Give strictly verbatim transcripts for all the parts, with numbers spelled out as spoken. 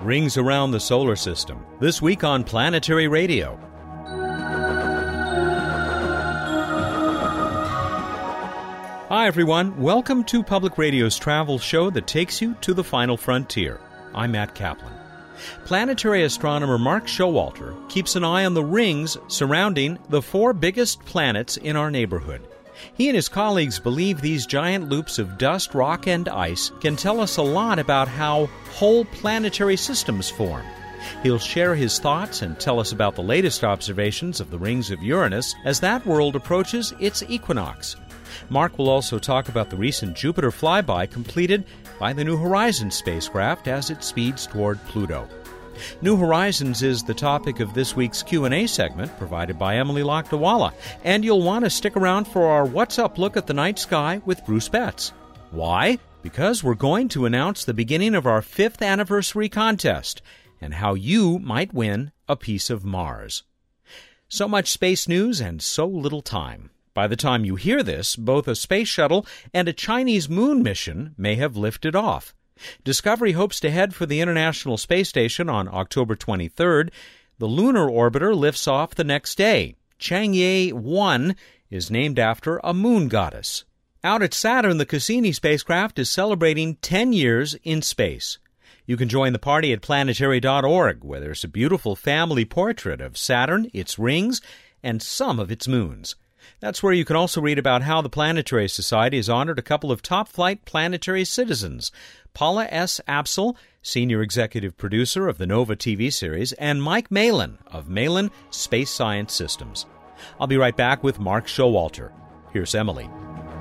rings around the solar system. This week on Planetary Radio. Hi everyone, welcome to Public Radio's travel show that takes you to the final frontier. I'm Matt Kaplan. Planetary astronomer Mark Showalter keeps an eye on the rings surrounding the four biggest planets in our neighborhood. He and his colleagues believe these giant loops of dust, rock, and ice can tell us a lot about how whole planetary systems form. He'll share his thoughts and tell us about the latest observations of the rings of Uranus as that world approaches its equinox. Mark will also talk about the recent Jupiter flyby completed by the New Horizons spacecraft as it speeds toward Pluto. New Horizons is the topic of this week's Q and A segment provided by Emily Lakdawalla, and you'll want to stick around for our What's Up look at the night sky with Bruce Betts. Why? Because we're going to announce the beginning of our fifth anniversary contest and how you might win a piece of Mars. So much space news and so little time. By the time you hear this, both a space shuttle and a Chinese moon mission may have lifted off. Discovery hopes to head for the International Space Station on October twenty-third. The lunar orbiter lifts off the next day. Chang'e one is named after a moon goddess. Out at Saturn, the Cassini spacecraft is celebrating ten years in space. You can join the party at planetary dot org, where there's a beautiful family portrait of Saturn, its rings, and some of its moons. That's where you can also read about how the Planetary Society has honored a couple of top-flight planetary citizens, Paula S. Apsel, senior executive producer of the NOVA T V series, and Mike Malin of Malin Space Science Systems. I'll be right back with Mark Showalter. Here's Emily.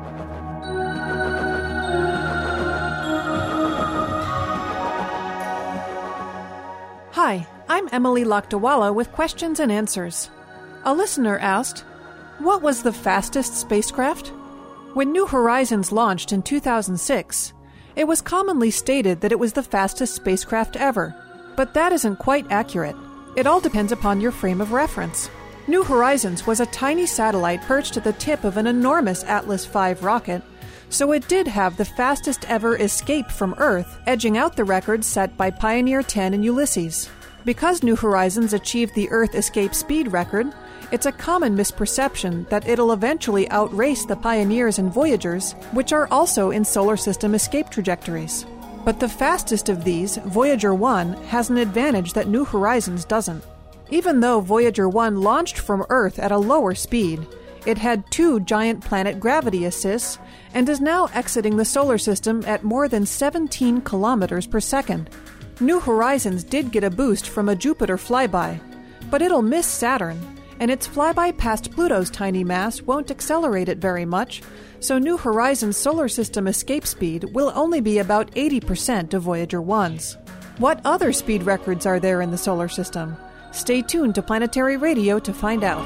Hi, I'm Emily Lakdawalla with questions and answers. A listener asked, what was the fastest spacecraft? When New Horizons launched in two thousand six, it was commonly stated that it was the fastest spacecraft ever. But that isn't quite accurate. It all depends upon your frame of reference. New Horizons was a tiny satellite perched at the tip of an enormous Atlas five rocket, so it did have the fastest ever escape from Earth, edging out the record set by Pioneer ten and Ulysses. Because New Horizons achieved the Earth escape speed record, it's a common misperception that it'll eventually outrace the Pioneers and Voyagers, which are also in solar system escape trajectories. But the fastest of these, Voyager one, has an advantage that New Horizons doesn't. Even though Voyager one launched from Earth at a lower speed, it had two giant planet gravity assists and is now exiting the solar system at more than seventeen kilometers per second. New Horizons did get a boost from a Jupiter flyby, but it'll miss Saturn, and its flyby past Pluto's tiny mass won't accelerate it very much, so New Horizons' solar system escape speed will only be about eighty percent of Voyager one's. What other speed records are there in the solar system? Stay tuned to Planetary Radio to find out.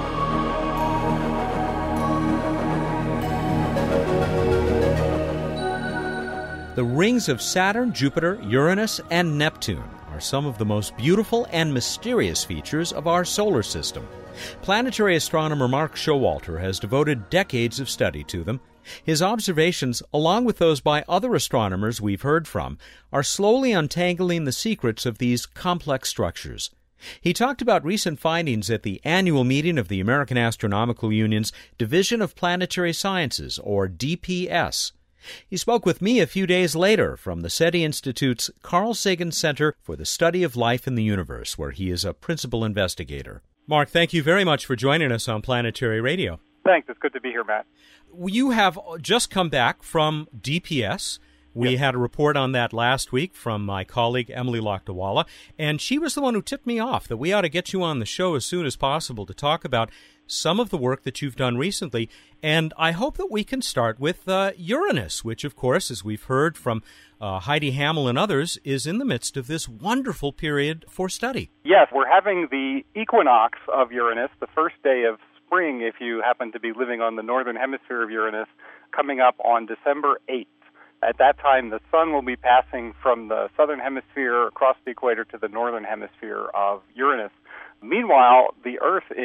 The rings of Saturn, Jupiter, Uranus, and Neptune are some of the most beautiful and mysterious features of our solar system. Planetary astronomer Mark Showalter has devoted decades of study to them. His observations, along with those by other astronomers we've heard from, are slowly untangling the secrets of these complex structures. He talked about recent findings at the annual meeting of the American Astronomical Union's Division of Planetary Sciences, or D P S. He spoke with me a few days later from the SETI Institute's Carl Sagan Center for the Study of Life in the Universe, where he is a principal investigator. Mark, thank you very much for joining us on Planetary Radio. Thanks. It's good to be here, Matt. You have just come back from D P S. We Yep. had a report on that last week from my colleague, Emily Lakdawalla, and she was the one who tipped me off that we ought to get you on the show as soon as possible to talk about some of the work that you've done recently. And I hope that we can start with uh, Uranus, which, of course, as we've heard from uh, Heidi Hammel and others, is in the midst of this wonderful period for study. Yes, we're having the equinox of Uranus, the first day of spring, if you happen to be living on the northern hemisphere of Uranus, coming up on December eighth. At that time, the sun will be passing from the southern hemisphere across the equator to the northern hemisphere of Uranus. Meanwhile, the Earth is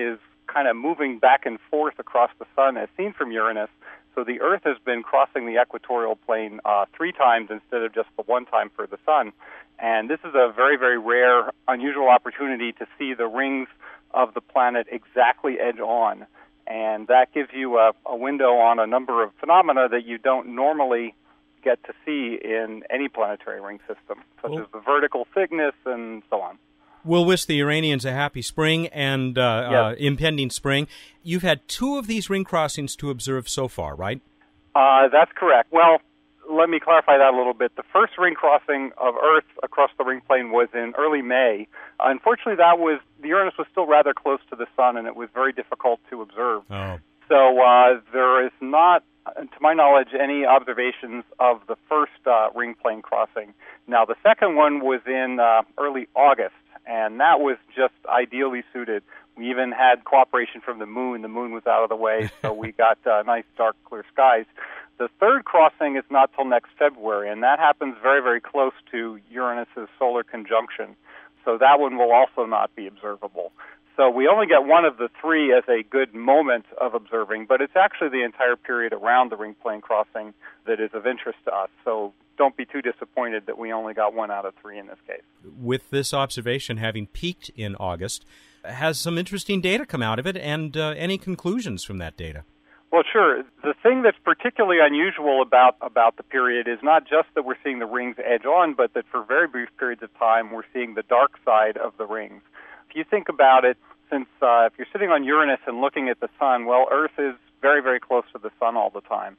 kind of moving back and forth across the sun as seen from Uranus. So the Earth has been crossing the equatorial plane uh, three times instead of just the one time for the sun. And this is a very, very rare, unusual opportunity to see the rings of the planet exactly edge on. And that gives you a, a window on a number of phenomena that you don't normally get to see in any planetary ring system, such Well, as the vertical thickness and so on. We'll wish the Uranians a happy spring and uh, Yes. uh, impending spring. You've had two of these ring crossings to observe so far, right? Uh, that's correct. Well, let me clarify that a little bit. The first ring crossing of Earth across the ring plane was in early May. Unfortunately, that was the Uranus was still rather close to the sun, and it was very difficult to observe. Oh. So uh, there is not, to my knowledge, any observations of the first uh, ring plane crossing. Now, the second one was in uh, early August, and that was just ideally suited. We even had cooperation from the moon. The moon was out of the way, so we got uh, nice, dark, clear skies. The third crossing is not till next February, and that happens very, very close to Uranus's solar conjunction. So that one will also not be observable. So we only get one of the three as a good moment of observing, but it's actually the entire period around the ring plane crossing that is of interest to us. So don't be too disappointed that we only got one out of three in this case. With this observation having peaked in August, has some interesting data come out of it, and uh, any conclusions from that data? Well, sure. The thing that's particularly unusual about, about the period is not just that we're seeing the rings edge on, but that for very brief periods of time we're seeing the dark side of the rings. If you think about it, since uh, if you're sitting on Uranus and looking at the sun, well, Earth is very, very close to the sun all the time.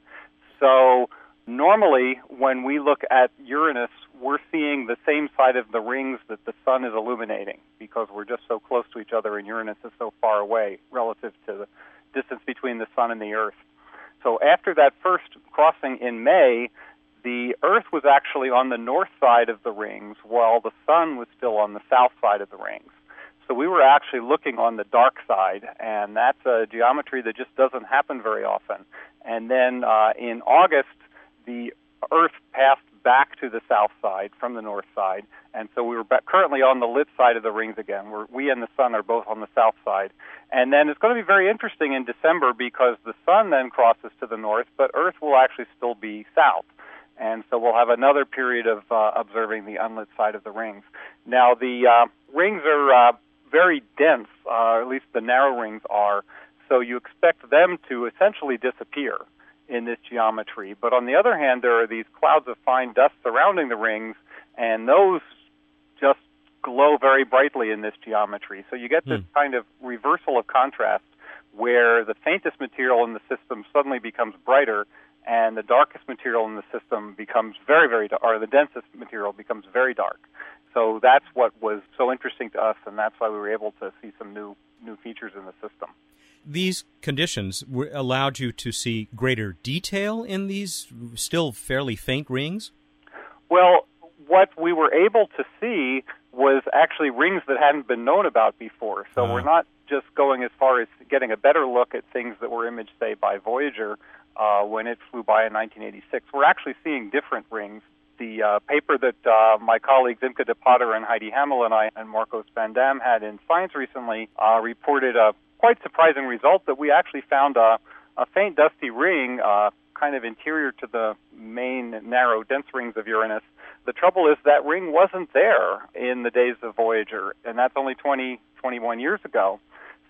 So normally when we look at Uranus, we're seeing the same side of the rings that the sun is illuminating because we're just so close to each other and Uranus is so far away relative to the distance between the sun and the Earth. So after that first crossing in May, the Earth was actually on the north side of the rings while the sun was still on the south side of the rings. So we were actually looking on the dark side, and that's a geometry that just doesn't happen very often. And then uh, in August, the Earth passed back to the south side from the north side, and so we were back currently on the lit side of the rings again. We're, we and the sun are both on the south side. And then it's going to be very interesting in December because the sun then crosses to the north, but Earth will actually still be south. And so we'll have another period of uh, observing the unlit side of the rings. Now, the uh, rings are uh, very dense, uh, or at least the narrow rings are, so you expect them to essentially disappear in this geometry. But on the other hand, there are these clouds of fine dust surrounding the rings, and those just glow very brightly in this geometry. So you get this Hmm. kind of reversal of contrast where the faintest material in the system suddenly becomes brighter, and the darkest material in the system becomes very, very dark, or the densest material becomes very dark. So that's what was so interesting to us, and that's why we were able to see some new new features in the system. These conditions were, allowed you to see greater detail in these still fairly faint rings? Well, what we were able to see was actually rings that hadn't been known about before. So Uh. we're not just going as far as getting a better look at things that were imaged, say, by Voyager uh, when it flew by in nineteen eighty-six. We're actually seeing different rings. The uh, paper that uh, my colleagues Imke de Potter and Heidi Hamel and I and Marcos van Dam had in Science recently uh, reported a quite surprising result that we actually found a, a faint dusty ring uh, kind of interior to the main narrow dense rings of Uranus. The trouble is that ring wasn't there in the days of Voyager, and that's only twenty, twenty-one years ago.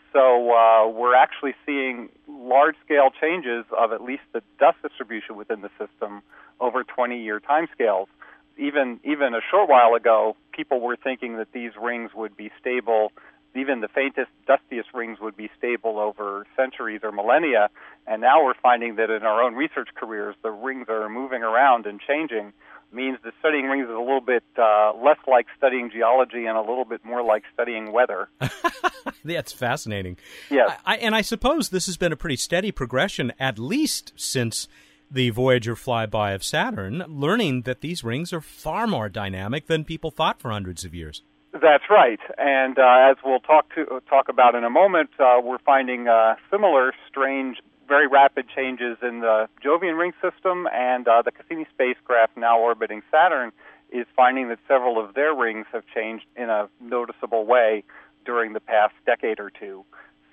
So uh, we're actually seeing large-scale changes of at least the dust distribution within the system over twenty-year timescales. Even even a short while ago, people were thinking that these rings would be stable. Even the faintest, dustiest rings would be stable over centuries or millennia. And now we're finding that in our own research careers, the rings are moving around and changing. Means that studying rings is a little bit uh, less like studying geology and a little bit more like studying weather. That's fascinating. Yes. I, and I suppose this has been a pretty steady progression, at least since the Voyager flyby of Saturn, learning that these rings are far more dynamic than people thought for hundreds of years. That's right, and uh, as we'll talk to talk about in a moment, uh, we're finding uh, similar, strange, very rapid changes in the Jovian ring system, and uh, the Cassini spacecraft now orbiting Saturn is finding that several of their rings have changed in a noticeable way during the past decade or two.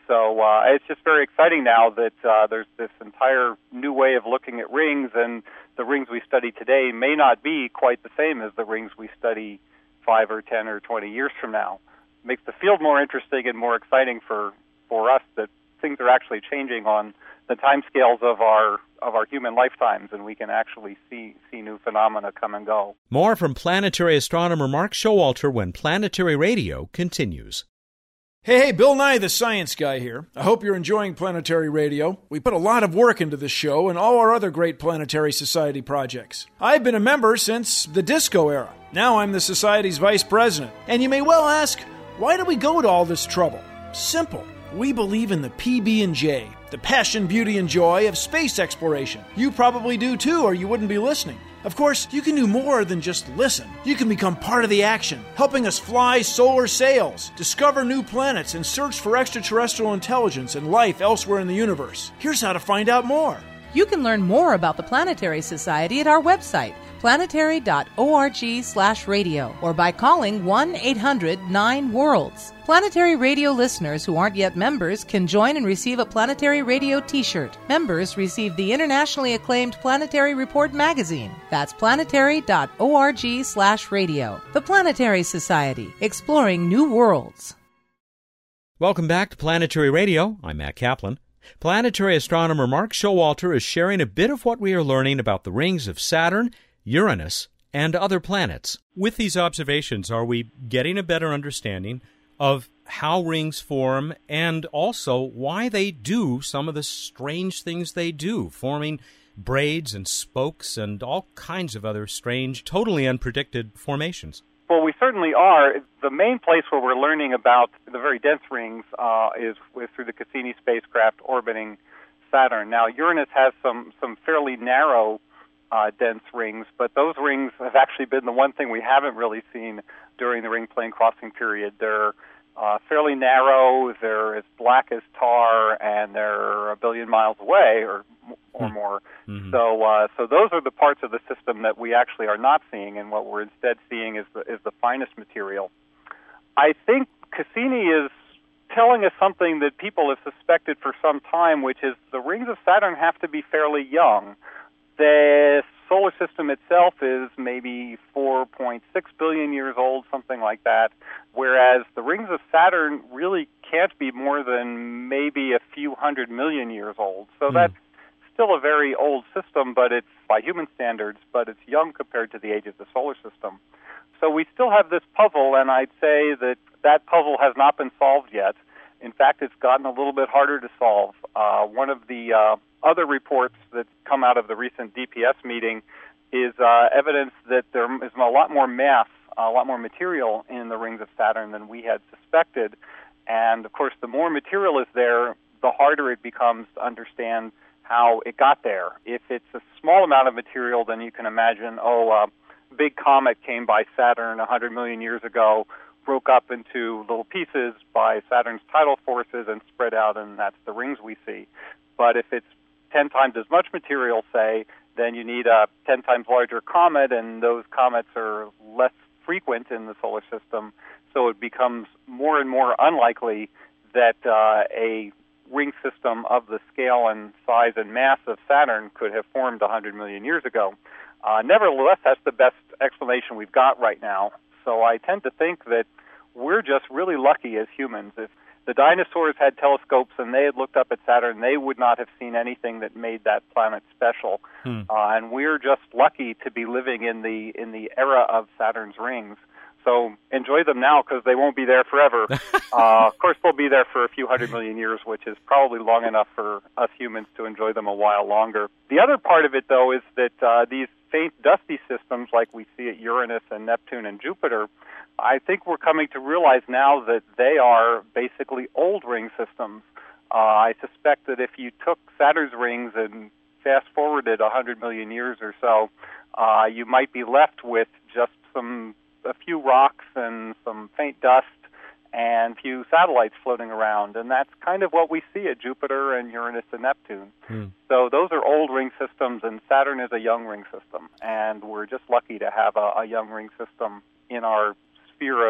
So uh, it's just very exciting now that uh, there's this entire new way of looking at rings, and the rings we study today may not be quite the same as the rings we study five or ten or twenty years from now. It makes the field more interesting and more exciting for, for us that things are actually changing on the timescales of our of our human lifetimes, and we can actually see see new phenomena come and go. More from planetary astronomer Mark Showalter when Planetary Radio continues. Hey, hey, Bill Nye, the science guy here. I hope you're enjoying Planetary Radio. We put a lot of work into this show and all our other great Planetary Society projects. I've been a member since the disco era. Now I'm the Society's vice president. And you may well ask, why do we go to all this trouble? Simple. We believe in the P B and J, the passion, beauty, and joy of space exploration. You probably do too, or you wouldn't be listening. Of course, you can do more than just listen. You can become part of the action, helping us fly solar sails, discover new planets, and search for extraterrestrial intelligence and life elsewhere in the universe. Here's how to find out more. You can learn more about the Planetary Society at our website, planetary dot org slash radio, or by calling one eight hundred nine worlds. Planetary Radio listeners who aren't yet members can join and receive a Planetary Radio t-shirt. Members receive the internationally acclaimed Planetary Report magazine. That's planetary dot org slash radio. The Planetary Society, exploring new worlds. Welcome back to Planetary Radio. I'm Matt Kaplan. Planetary astronomer Mark Showalter is sharing a bit of what we are learning about the rings of Saturn, Uranus, and other planets. With these observations, are we getting a better understanding of how rings form and also why they do some of the strange things they do, forming braids and spokes and all kinds of other strange, totally unpredicted formations? Well, we certainly are. The main place where we're learning about the very dense rings uh, is with, through the Cassini spacecraft orbiting Saturn. Now, Uranus has some, some fairly narrow uh, dense rings, but those rings have actually been the one thing we haven't really seen during the ring plane crossing period. They're uh, fairly narrow, they're as black as tar, and they're a billion miles away or or more. Mm-hmm. So uh, so those are the parts of the system that we actually are not seeing, and what we're instead seeing is the, is the finest material. I think Cassini is telling us something that people have suspected for some time, which is the rings of Saturn have to be fairly young. The solar system itself is maybe four point six billion years old, something like that, whereas the rings of Saturn really can't be more than maybe a few hundred million years old. So mm. that's still a very old system, but it's by human standards, but it's young compared to the age of the solar system. So we still have this puzzle, and I'd say that that puzzle has not been solved yet. In fact, it's gotten a little bit harder to solve. Uh, one of the uh, other reports that come out of the recent D P S meeting is uh, evidence that there is a lot more mass, a lot more material in the rings of Saturn than we had suspected. And, of course, the more material is there, the harder it becomes to understand how it got there. If it's a small amount of material, then you can imagine, oh, a big comet came by Saturn one hundred million years ago, broke up into little pieces by Saturn's tidal forces and spread out, and that's the rings we see. But if it's ten times as much material, say, then you need a ten times larger comet, and those comets are less frequent in the solar system, so it becomes more and more unlikely that uh, a ring system of the scale and size and mass of Saturn could have formed one hundred million years ago. Uh, nevertheless, that's the best explanation we've got right now. So I tend to think that we're just really lucky as humans. If the dinosaurs had telescopes and they had looked up at Saturn, they would not have seen anything that made that planet special. Hmm. Uh, and we're just lucky to be living in the in the era of Saturn's rings. So enjoy them now because they won't be there forever. uh, of course, they'll be there for a few hundred million years, which is probably long enough for us humans to enjoy them a while longer. The other part of it, though, is that uh, these faint dusty systems like we see at Uranus and Neptune and Jupiter, I think we're coming to realize now that they are basically old ring systems. Uh, I suspect that if you took Saturn's rings and fast-forwarded one hundred million years or so, uh, you might be left with just some a few rocks and some faint dust and a few satellites floating around. And that's kind of what we see at Jupiter and Uranus and Neptune. Hmm. So those are old ring systems, and Saturn is a young ring system. And we're just lucky to have a, a young ring system in our sphere of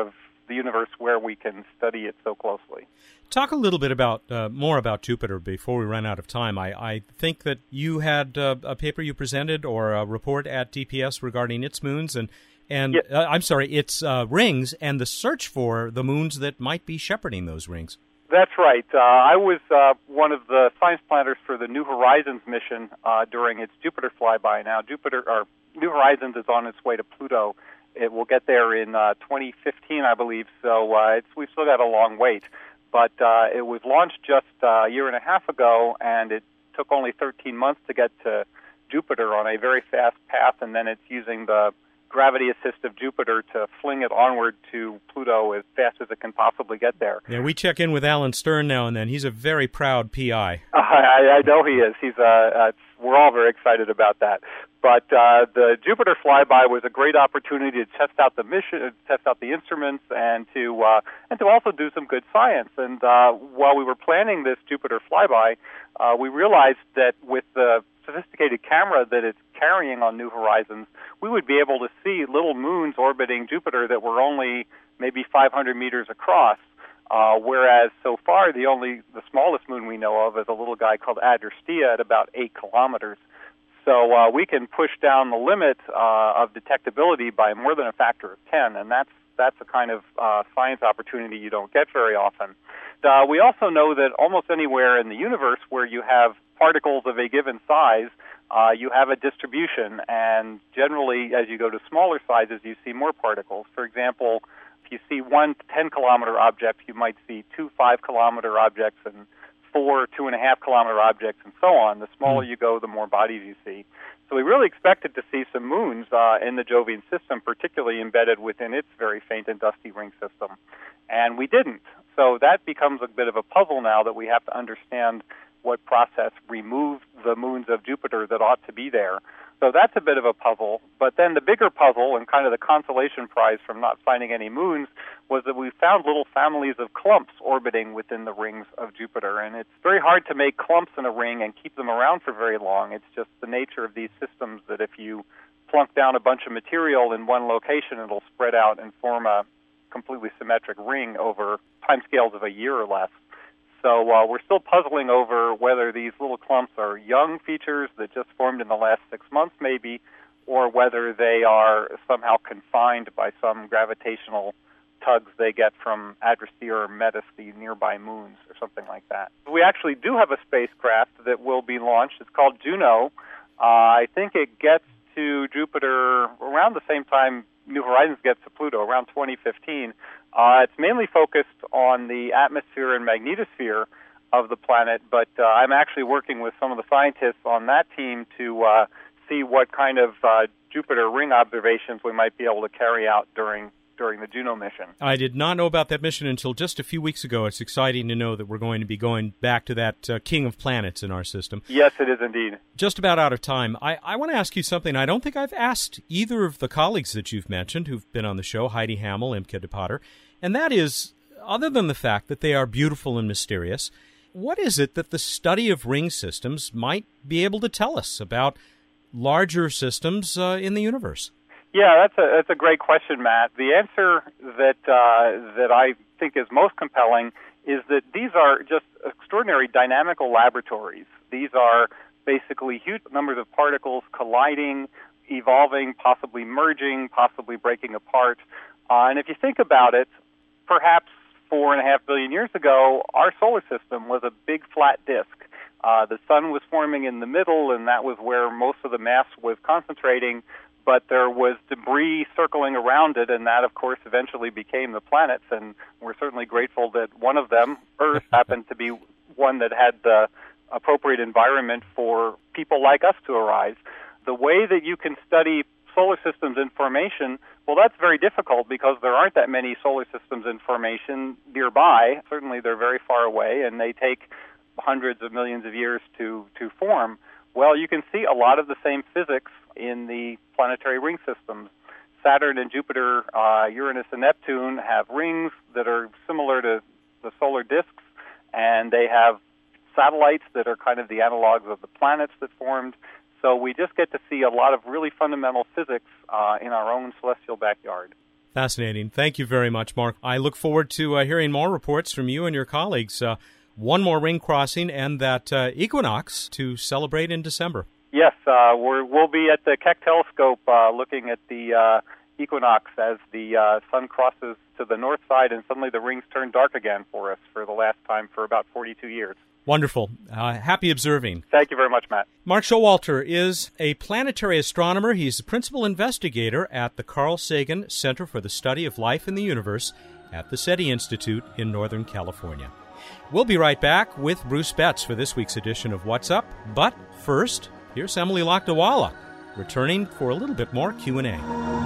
the universe where we can study it so closely. Talk a little bit about uh, more about Jupiter before we run out of time. I, I think that you had uh, a paper you presented or a report at D P S regarding its moons and and yeah. uh, I'm sorry, its uh, rings and the search for the moons that might be shepherding those rings. That's right. Uh, I was uh, one of the science planners for the New Horizons mission uh, during its Jupiter flyby. Now, Jupiter or New Horizons is on its way to Pluto. It will get there in uh, twenty fifteen, I believe. So uh, it's, we've still got a long wait. But uh, it was launched just uh, a year and a half ago, and it took only thirteen months to get to Jupiter on a very fast path, and then it's using the gravity assist of Jupiter to fling it onward to Pluto as fast as it can possibly get there. Yeah, we check in with Alan Stern now and then. He's a very proud P I. Uh, I, I know he is. He's. Uh, uh, we're all very excited about that. But uh, the Jupiter flyby was a great opportunity to test out the mission, test out the instruments, and to uh, and to also do some good science. And uh, while we were planning this Jupiter flyby, uh, we realized that with the sophisticated camera that it's carrying on New Horizons, we would be able to see little moons orbiting Jupiter that were only maybe five hundred meters across, uh, whereas so far the only the smallest moon we know of is a little guy called Adrastea at about eight kilometers. So uh, we can push down the limit uh, of detectability by more than a factor of ten, and that's that's a kind of uh, science opportunity you don't get very often. Uh, we also know that almost anywhere in the universe where you have particles of a given size, uh, you have a distribution, and generally as you go to smaller sizes, you see more particles. For example, if you see one ten-kilometer object, you might see two five-kilometer objects and four two-and-a-half-kilometer objects, and so on. The smaller you go, the more bodies you see. So we really expected to see some moons uh, in the Jovian system, particularly embedded within its very faint and dusty ring system, and we didn't. So that becomes a bit of a puzzle now that we have to understand what process removed the moons of Jupiter that ought to be there. So that's a bit of a puzzle. But then the bigger puzzle and kind of the consolation prize from not finding any moons was that we found little families of clumps orbiting within the rings of Jupiter. And it's very hard to make clumps in a ring and keep them around for very long. It's just the nature of these systems that if you plunk down a bunch of material in one location, it'll spread out and form a completely symmetric ring over timescales of a year or less. So uh, we're still puzzling over whether these little clumps are young features that just formed in the last six months maybe, or whether they are somehow confined by some gravitational tugs they get from Adrastea or Metis, the nearby moons, or something like that. We actually do have a spacecraft that will be launched. It's called Juno. Uh, I think it gets to Jupiter around the same time New Horizons gets to Pluto, around twenty fifteen. Uh, it's mainly focused on the atmosphere and magnetosphere of the planet, but uh, I'm actually working with some of the scientists on that team to uh, see what kind of uh, Jupiter ring observations we might be able to carry out during during the Juno mission. I did not know about that mission until just a few weeks ago. It's exciting to know that we're going to be going back to that uh, king of planets in our system. Yes, it is indeed. Just about out of time. I, I want to ask you something I don't think I've asked either of the colleagues that you've mentioned who've been on the show, Heidi Hammel, Imke de Pater, and that is, other than the fact that they are beautiful and mysterious, what is it that the study of ring systems might be able to tell us about larger systems uh, in the universe? Yeah, that's a that's a great question, Matt. The answer that uh, that I think is most compelling is that these are just extraordinary dynamical laboratories. These are basically huge numbers of particles colliding, evolving, possibly merging, possibly breaking apart. Uh, and if you think about it, perhaps four and a half billion years ago, our solar system was a big flat disk. Uh, the sun was forming in the middle, and that was where most of the mass was concentrating. But there was debris circling around it, and that, of course, eventually became the planets. And we're certainly grateful that one of them, Earth, happened to be one that had the appropriate environment for people like us to arise. The way that you can study solar systems in formation, well, that's very difficult because there aren't that many solar systems in formation nearby. Certainly they're very far away, and they take hundreds of millions of years to, to form. Well, you can see a lot of the same physics in the planetary ring systems. Saturn and Jupiter, uh, Uranus and Neptune have rings that are similar to the solar disks, and they have satellites that are kind of the analogs of the planets that formed. So we just get to see a lot of really fundamental physics uh, in our own celestial backyard. Fascinating. Thank you very much, Mark. I look forward to uh, hearing more reports from you and your colleagues. Uh, one more ring crossing and that uh, equinox to celebrate in December. Yes, uh, we're, we'll be at the Keck Telescope uh, looking at the uh, equinox as the uh, sun crosses to the north side, and suddenly the rings turn dark again for us for the last time for about forty-two years. Wonderful. Uh, happy observing. Thank you very much, Matt. Mark Showalter is a planetary astronomer. He's the principal investigator at the Carl Sagan Center for the Study of Life in the Universe at the SETI Institute in Northern California. We'll be right back with Bruce Betts for this week's edition of What's Up. But first, here's Emily Lakdawala, returning for a little bit more Q and A.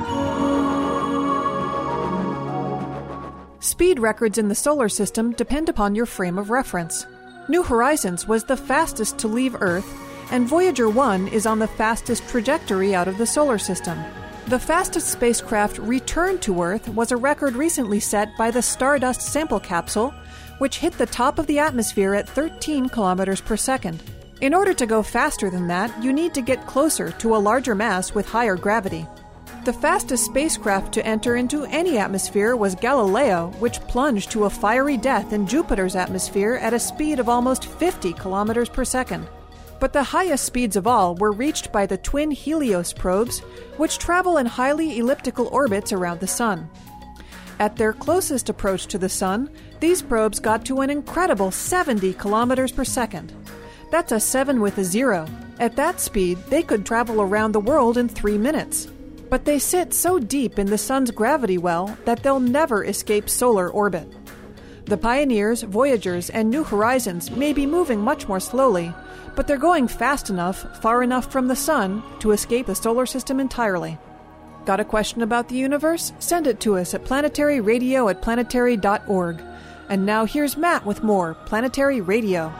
Speed records in the solar system depend upon your frame of reference. New Horizons was the fastest to leave Earth, and Voyager one is on the fastest trajectory out of the solar system. The fastest spacecraft returned to Earth was a record recently set by the Stardust sample capsule, which hit the top of the atmosphere at thirteen kilometers per second. In order to go faster than that, you need to get closer to a larger mass with higher gravity. The fastest spacecraft to enter into any atmosphere was Galileo, which plunged to a fiery death in Jupiter's atmosphere at a speed of almost fifty kilometers per second. But the highest speeds of all were reached by the twin Helios probes, which travel in highly elliptical orbits around the Sun. At their closest approach to the Sun, these probes got to an incredible seventy kilometers per second. That's a seven with a zero. At that speed, they could travel around the world in three minutes. But they sit so deep in the Sun's gravity well that they'll never escape solar orbit. The Pioneers, Voyagers, and New Horizons may be moving much more slowly, but they're going fast enough, far enough from the Sun, to escape the solar system entirely. Got a question about the universe? Send it to us at planetaryradio at planetary dot org. And now here's Matt with more Planetary Radio.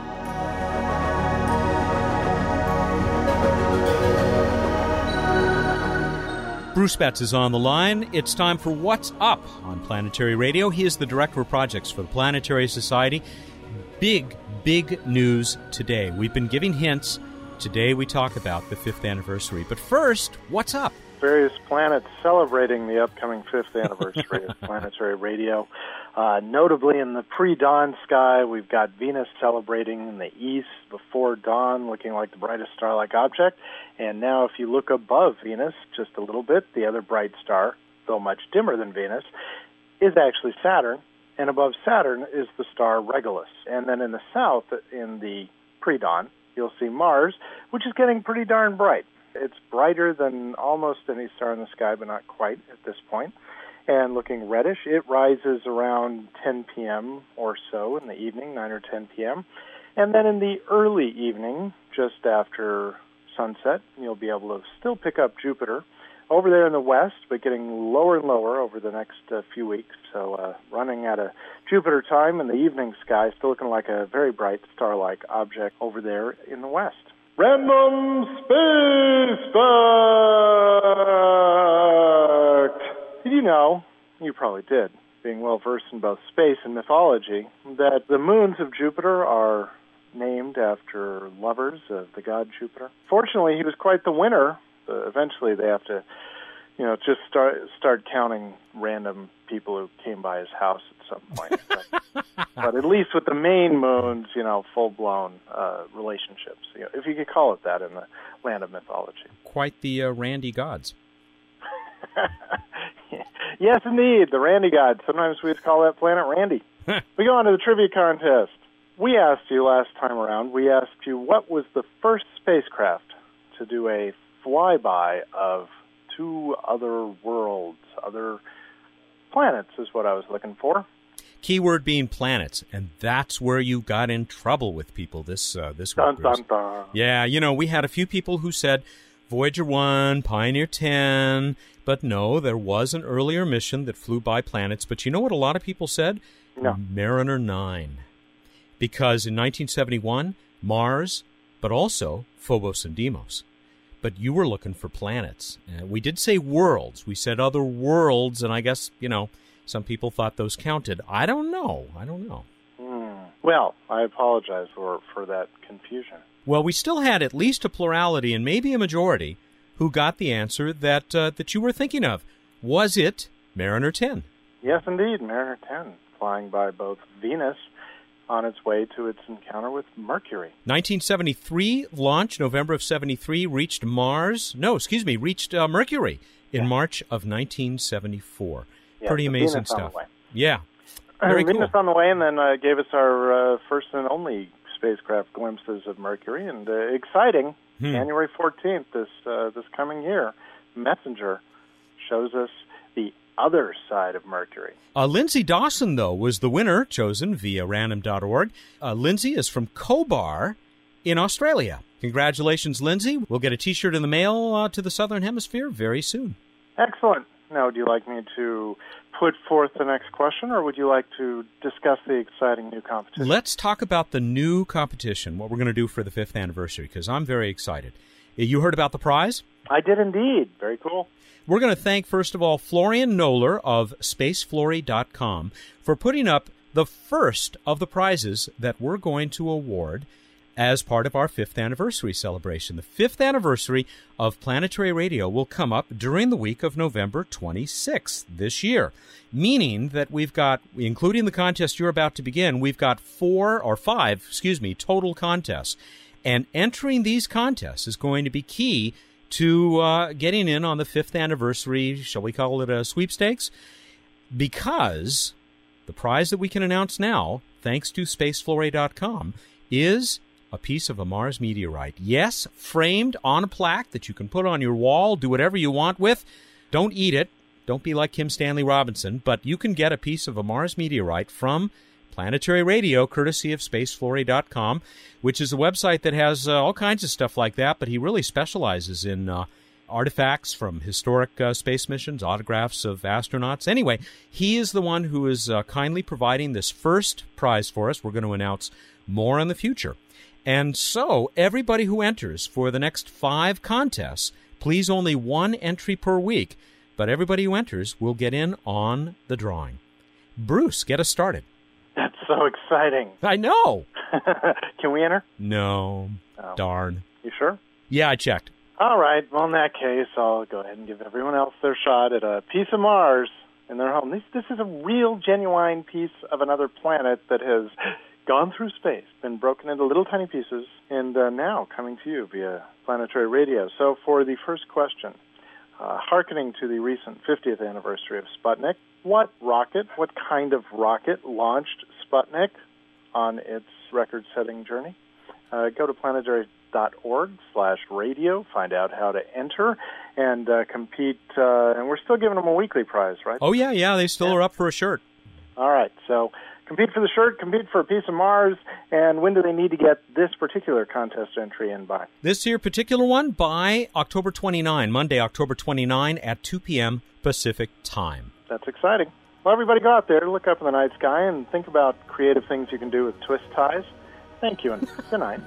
Bruce Betts is on the line. It's time for What's Up on Planetary Radio. He is the Director of Projects for the Planetary Society. Big, big news today. We've been giving hints. Today we talk about the fifth anniversary. But first, what's up? Various planets celebrating the upcoming fifth anniversary of Planetary Radio. Uh, notably in the pre-dawn sky, we've got Venus celebrating in the east before dawn, looking like the brightest star-like object. And now if you look above Venus just a little bit, the other bright star, though much dimmer than Venus, is actually Saturn. And above Saturn is the star Regulus. And then in the south, in the pre-dawn, you'll see Mars, which is getting pretty darn bright. It's brighter than almost any star in the sky, but not quite at this point. And looking reddish, it rises around ten p.m. or so in the evening, nine or ten p.m. And then in the early evening, just after sunset, you'll be able to still pick up Jupiter over there in the west, but getting lower and lower over the next uh, few weeks. So uh, running at a Jupiter time in the evening sky, still looking like a very bright star-like object over there in the west. Random Space Fact! Did you know, you probably did, being well-versed in both space and mythology, that the moons of Jupiter are named after lovers of the god Jupiter? Fortunately, he was quite the winner. Uh, eventually, they have to, you know, just start start counting random people who came by his house at some point. But, but at least with the main moons, you know, full-blown uh, relationships, you know, if you could call it that in the land of mythology. Quite the uh, Randy gods. Yes, indeed, the Randy gods. Sometimes we just call that planet Randy. We go on to the trivia contest. We asked you last time around, we asked you what was the first spacecraft to do a flyby of two other worlds, other planets is what I was looking for. Keyword being planets, and that's where you got in trouble with people this uh, this week. Dun, dun, dun. Yeah, you know, we had a few people who said Voyager one, Pioneer ten, but no, there was an earlier mission that flew by planets. But you know what a lot of people said? No. Mariner nine. Because in nineteen seventy-one, Mars, but also Phobos and Deimos. But you were looking for planets. Uh, we did say worlds. We said other worlds, and I guess, you know, some people thought those counted. I don't know. I don't know. Hmm. Well, I apologize for, for that confusion. Well, we still had at least a plurality and maybe a majority who got the answer that uh, that you were thinking of. Was it Mariner ten. Yes, indeed, Mariner ten, flying by both Venus on its way to its encounter with Mercury. nineteen seventy-three launch, November of seventy-three, reached Mars. No, excuse me, reached uh, Mercury in yeah. March of nineteen seventy-four. Yeah, Pretty so amazing Venus stuff. On the way. Yeah, very uh, Venus cool. on the way, and then uh, gave us our uh, first and only spacecraft glimpses of Mercury, and uh, exciting. Hmm. January fourteenth, this uh, this coming year, Messenger shows us the other side of Mercury. Uh, Lindsay Dawson, though, was the winner, chosen via random dot org. Uh, Lindsay is from Cobar in Australia. Congratulations, Lindsay. We'll get a T-shirt in the mail uh, to the Southern Hemisphere very soon. Excellent. Now, would you like me to put forth the next question, or would you like to discuss the exciting new competition? Let's talk about the new competition, what we're going to do for the fifth anniversary, because I'm very excited. You heard about the prize? I did indeed. Very cool. We're going to thank, first of all, Florian Noller of space flory dot com for putting up the first of the prizes that we're going to award as part of our fifth anniversary celebration. The fifth anniversary of Planetary Radio will come up during the week of November twenty-sixth this year, meaning that we've got, including the contest you're about to begin, we've got four or five, excuse me, total contests. And entering these contests is going to be key to uh, getting in on the fifth anniversary, shall we call it a sweepstakes? Because the prize that we can announce now, thanks to space flory dot com, is a piece of a Mars meteorite. Yes, framed on a plaque that you can put on your wall, do whatever you want with. Don't eat it. Don't be like Kim Stanley Robinson. But you can get a piece of a Mars meteorite from Planetary Radio, courtesy of space flory dot com, which is a website that has uh, all kinds of stuff like that, but he really specializes in uh, artifacts from historic uh, space missions, autographs of astronauts. Anyway, he is the one who is uh, kindly providing this first prize for us. We're going to announce more in the future. And so, everybody who enters for the next five contests, please only one entry per week, but everybody who enters will get in on the drawing. Bruce, get us started. That's so exciting. I know. Can we enter? No. Oh. Darn. You sure? Yeah, I checked. All right. Well, in that case, I'll go ahead and give everyone else their shot at a piece of Mars in their home. This, this is a real, genuine piece of another planet that has gone through space, been broken into little tiny pieces, and uh, now coming to you via Planetary Radio. So for the first question, uh, hearkening to the recent fiftieth anniversary of Sputnik, what rocket, what kind of rocket launched Sputnik on its record-setting journey? Uh, go to planetary dot org slash radio, find out how to enter and uh, compete. Uh, and we're still giving them a weekly prize, right? Oh, yeah, yeah, they still yeah. are up for a shirt. All right, so compete for the shirt, compete for a piece of Mars, and when do they need to get this particular contest entry in by? This here particular one by October twenty-ninth, Monday, October twenty-ninth at two p.m. Pacific time. That's exciting. Well, everybody go out there, look up in the night sky, and think about creative things you can do with twist ties. Thank you, and good night.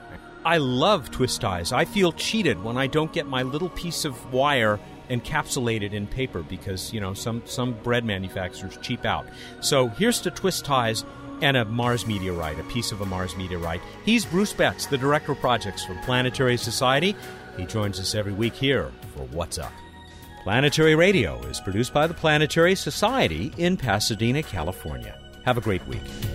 I love twist ties. I feel cheated when I don't get my little piece of wire encapsulated in paper because, you know, some, some bread manufacturers cheap out. So here's to twist ties and a Mars meteorite, a piece of a Mars meteorite. He's Bruce Betts, the Director of Projects from Planetary Society. He joins us every week here for What's Up. Planetary Radio is produced by the Planetary Society in Pasadena, California. Have a great week.